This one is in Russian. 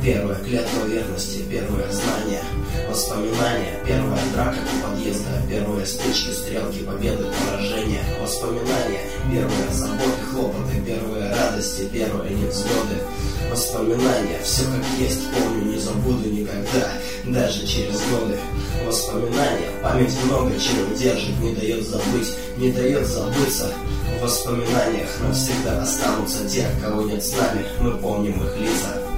Первая клятва верности, первое знание, воспоминания, первая драка у подъезда, первые стычки, стрелки, победы, поражения, воспоминания, первые заботы, хлопоты, первые радости, первые невзгоды, воспоминания, все как есть, помню, не забуду никогда, даже через годы. Воспоминания, память много чего держит, не дает забыть, не дает забыться. В воспоминаниях навсегда останутся те, кого нет с нами, мы помним их лица.